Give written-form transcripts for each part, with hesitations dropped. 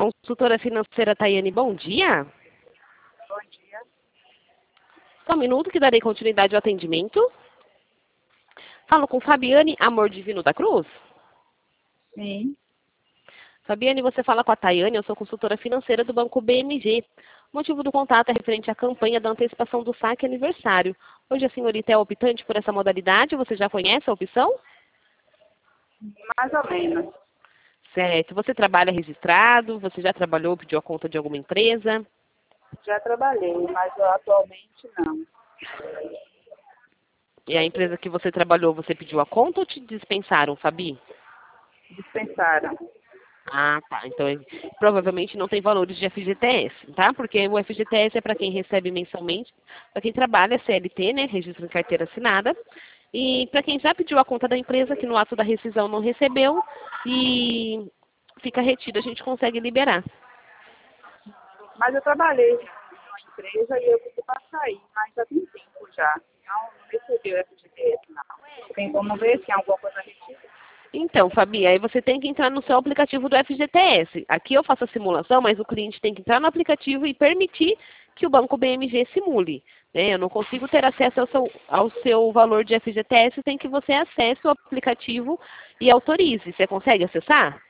Consultora financeira Tayane, bom dia. Bom dia. Só um minuto que darei continuidade ao atendimento. Falo com Fabiane Amor Divino da Cruz. Sim. Fabiane, você fala com a Tayane, eu sou consultora financeira do Banco BMG. O motivo do contato é referente à campanha da antecipação do saque aniversário. Hoje a senhorita é optante por essa modalidade, você já conhece a opção? Mais ou menos. Certo. Você trabalha registrado? Você já trabalhou, pediu a conta de alguma empresa? Já trabalhei, mas eu atualmente não. E a empresa que você trabalhou, você pediu a conta ou te dispensaram, Fabi? Dispensaram. Ah, tá. Então, provavelmente não tem valores de FGTS, tá? Porque o FGTS é para quem recebe mensalmente, para quem trabalha CLT, né? Registro em carteira assinada. E para quem já pediu a conta da empresa, que no ato da rescisão não recebeu, e fica retido, a gente consegue liberar. Mas eu trabalhei numa empresa e eu pedi para sair, mas já tem tempo já. Não recebi o FGTS, não. Tem como ver se tem alguma coisa retida? Então, Fabi, aí você tem que entrar no seu aplicativo do FGTS. Aqui eu faço a simulação, mas o cliente tem que entrar no aplicativo e permitir que o Banco BMG simule. Né? Eu não consigo ter acesso ao seu valor de FGTS sem que você acesse o aplicativo e autorize. Você consegue acessar?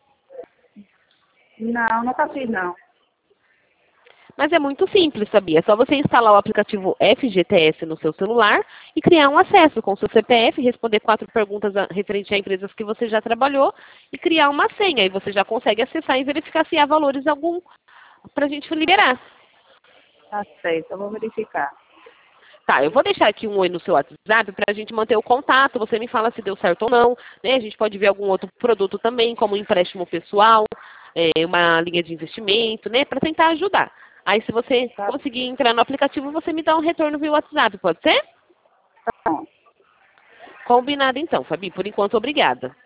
Não, nunca fiz, não. Mas é muito simples, sabia? É só você instalar o aplicativo FGTS no seu celular e criar um acesso com seu CPF, responder 4 perguntas referente a empresas que você já trabalhou e criar uma senha. Aí você já consegue acessar e verificar se há valores algum para a gente liberar. Tá certo, eu vou verificar. Tá, eu vou deixar aqui um oi no seu WhatsApp para a gente manter o contato. Você me fala se deu certo ou não. Né? A gente pode ver algum outro produto também, como um empréstimo pessoal, uma linha de investimento, né? Para tentar ajudar. Aí, se você conseguir entrar no aplicativo, você me dá um retorno via WhatsApp, pode ser? Tá bom. Combinado, então, Fabi. Por enquanto, obrigada.